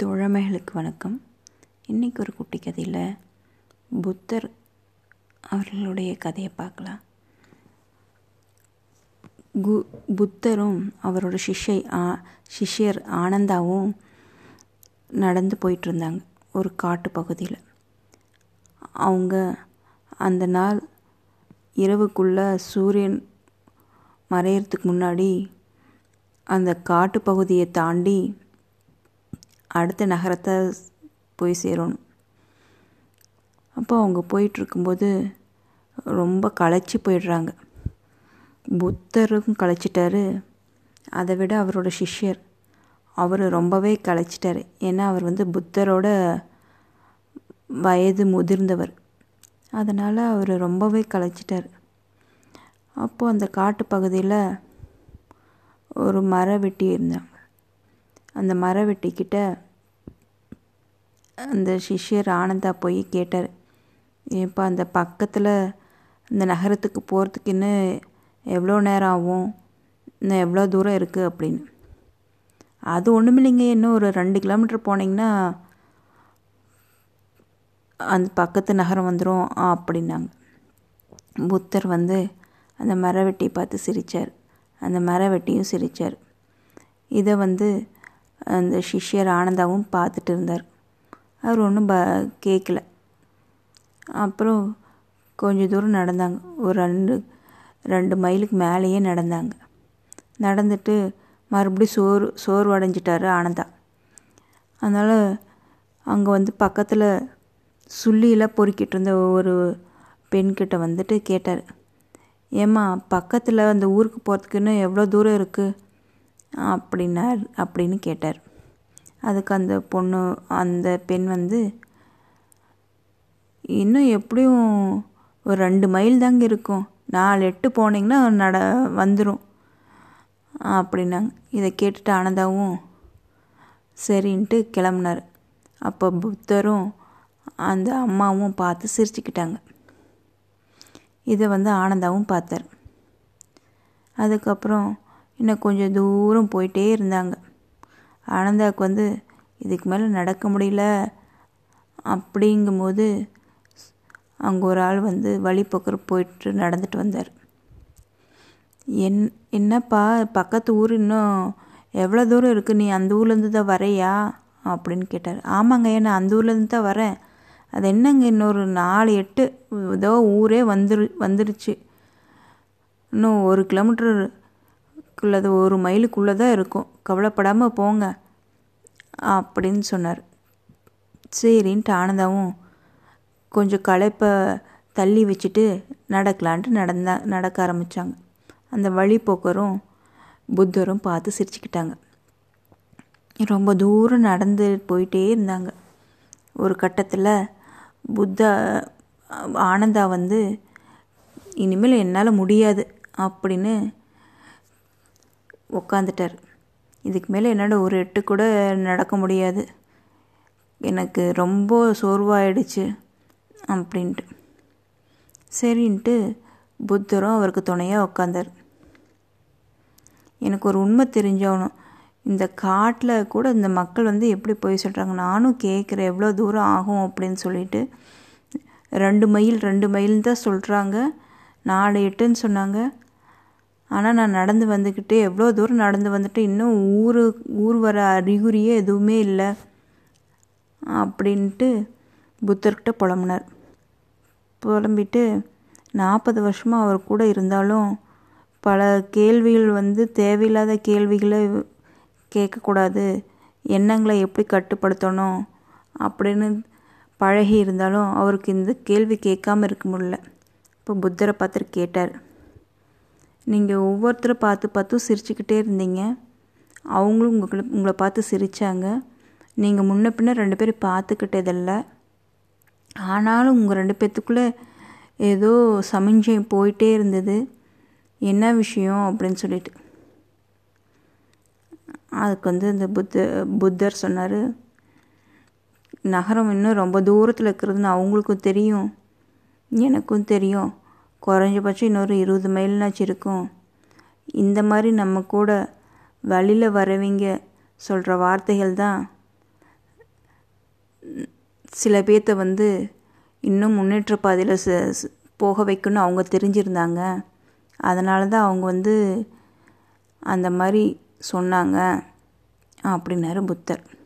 தோழமைகளுக்கு வணக்கம். இன்றைக்கி ஒரு குட்டி கதையில் புத்தர் அவர்களுடைய கதையை பார்க்கலாம். புத்தரும் அவரோட சிஷ்யர் ஆனந்தாவும் நடந்து போயிட்டுருந்தாங்க ஒரு காட்டு பகுதியில். அவங்க அந்த நாள் இரவுக்குள்ளே சூரியன் மறையிறதுக்கு முன்னாடி அந்த காட்டு பகுதியை தாண்டி அடுத்த நகரத்தை போய் சேரணும். அப்போ அவங்க போயிட்டுருக்கும்போது ரொம்ப களைச்சி போயிடுறாங்க. புத்தரும் களைச்சிட்டாரு, அதை விட அவரோட சிஷ்யர் அவர் ரொம்பவே களைச்சிட்டார். ஏன்னா அவர் புத்தரோட வயது முதிர்ந்தவர். அதனால் அவர் ரொம்பவே களைச்சிட்டார். அப்போது அந்த காட்டு பகுதியில் ஒரு மரவெட்டி இருந்தாங்க. அந்த மரவெட்டிக்கிட்ட அந்த சிஷ்யர் ஆனந்தா போய் கேட்டார், ஏப்பா அந்த பக்கத்தில் இந்த நகரத்துக்கு போகிறதுக்கு இன்னும் எவ்வளோ நேரம் ஆகும், இன்னும் எவ்வளோ தூரம் இருக்குது அப்படின்னு. அது ஒன்றுமில்லைங்க, இன்னும் ஒரு 2 கிலோமீட்டர் போனீங்கன்னா அந்த பக்கத்து நகரம் வந்துடும் அப்படின்னாங்க. புத்தர் அந்த மரவெட்டியை பார்த்து சிரித்தார். அந்த மரவெட்டியும் சிரித்தார். இதை அந்த சிஷ்யர் ஆனந்தாவும் பார்த்துட்டு இருந்தார். அவர் ஒன்றும் கேட்கல. அப்புறம் கொஞ்சம் தூரம் நடந்தாங்க. ஒரு 2 மைலுக்கு மேலேயே நடந்தாங்க. நடந்துட்டு மறுபடியும் சோர்வடைஞ்சிட்டாரு ஆனந்தா. அதனால் அங்கே பக்கத்தில் சுள்ளியில் பொறுக்கிட்டு இருந்த ஒரு பெண்கிட்ட கேட்டார், ஏம்மா பக்கத்தில் அந்த ஊருக்கு போகிறதுக்குன்னு எவ்வளோ தூரம் இருக்குது அப்படின்னு கேட்டார். அதுக்கு அந்த பெண் இன்னும் எப்படியும் ஒரு 2 மைல் தாங்க இருக்கும், 4-8 போனீங்கன்னா வந்துடும் அப்படின்னாங்க. இதை கேட்டுட்டு ஆனந்தாவும் சரின்ட்டு கிளம்புனார். அப்போ புத்தரும் அந்த அம்மாவும் பார்த்து சிரிச்சுக்கிட்டாங்க. இதை ஆனந்தாவும் பார்த்தார். அதுக்கப்புறம் இன்னும் கொஞ்சம் தூரம் போயிட்டே இருந்தாங்க. ஆனந்தாவுக்கு இதுக்கு மேலே நடக்க முடியல. அப்படிங்கும்போது அங்கே ஒரு ஆள் வழிபோக்கர் போயிட்டு நடந்துட்டு வந்தார். என்னப்பா பக்கத்து ஊர் இன்னும் எவ்வளோ தூரம் இருக்குது, நீ அந்த ஊர்லேருந்து தான் வரையா அப்படின்னு கேட்டார். ஆமாங்க, நான் அந்த ஊர்லேருந்து தான் வரேன். அது என்னங்க இன்னொரு 4-8 ஏதோ ஊரே வந்துருச்சு, இன்னும் 1 கிலோமீட்டருக்குள்ளது 1 மைலுக்குள்ளே தான் இருக்கும், கவலைப்படாமல் போங்க அப்படின்னு சொன்னார். சரின்ட்டு ஆனந்தாவும் கொஞ்சம் களைப்பை தள்ளி வச்சுட்டு நடக்கலான்ட்டு நடக்க ஆரம்பித்தாங்க. அந்த வழிபோக்கரும் புத்தரும் பார்த்து சிரிச்சுக்கிட்டாங்க. ரொம்ப தூரம் நடந்து போயிட்டே இருந்தாங்க. ஒரு கட்டத்தில் ஆனந்தா இனிமேல் என்னால் முடியாது அப்படின்னு உக்காந்துட்டார். இதுக்கு மேலே என்னோட ஒரு எட்டு கூட நடக்க முடியாது, எனக்கு ரொம்ப சோர்வாயிடுச்சு அப்படின்ட்டு. சரின்ட்டு புத்தரும் அவருக்கு துணையாக உக்காந்தார். எனக்கு ஒரு உண்மை தெரிஞ்சவனும், இந்த காட்டில் கூட இந்த மக்கள் எப்படி போய் சொல்கிறாங்க, நானும் கேட்குறேன் எவ்வளோ தூரம் ஆகும் அப்படின்னு சொல்லிட்டு. 2 மைல் தான் சொல்கிறாங்க, 4-8ன்னு சொன்னாங்க. ஆனால் நான் நடந்து வந்துக்கிட்டே எவ்வளோ தூரம் நடந்து வந்துட்டு இன்னும் ஊர் வர அறிகுறியே எதுவுமே இல்லை அப்படின்ட்டு புத்தர்கிட்ட புலம்பிட்டு 40 வருஷமாக அவர் கூட இருந்தாலும் பல கேள்விகள் தேவையில்லாத கேள்விகளை கேட்கக்கூடாது, எண்ணங்களை எப்படி கட்டுப்படுத்தணும் அப்படின்னு பழகி இருந்தாலும் அவருக்கு இந்த கேள்வி கேட்காம இருக்க முடியல. இப்போ புத்தரை பார்த்து கேட்டார், நீங்கள் ஒவ்வொருத்தரை பார்த்தும் சிரிச்சுக்கிட்டே இருந்தீங்க, அவங்களும் உங்களை பார்த்து சிரித்தாங்க, நீங்கள் முன்ன பின்ன 2 பேரும் பார்த்துக்கிட்டதில்ல, ஆனாலும் உங்கள் 2 பேர்த்துக்குள்ளே ஏதோ சமிஞ்சை போயிட்டே இருந்தது, என்ன விஷயம் அப்படின்னு சொல்லிட்டு. அதுக்கு இந்த புத்தர் சொன்னார், நகரம் இன்னும் ரொம்ப தூரத்தில் இருக்கிறதுன்னு அவங்களுக்கும் தெரியும், எனக்கும் தெரியும், குறைஞ்சபட்சம் இன்னொரு 20 மைல்னாச்சு இருக்கும். இந்த மாதிரி நம்ம கூட வழியில் வரவங்க சொல்கிற வார்த்தைகள் தான் சில பேர்த்த வந்து இன்னும் முன்னேற்ற பாதையில் போக வைக்கணும்னு அவங்க தெரிஞ்சிருந்தாங்க. அதனால தான் அவங்க வந்து அந்த மாதிரி சொன்னாங்க அப்படின்னாரு புத்தர்.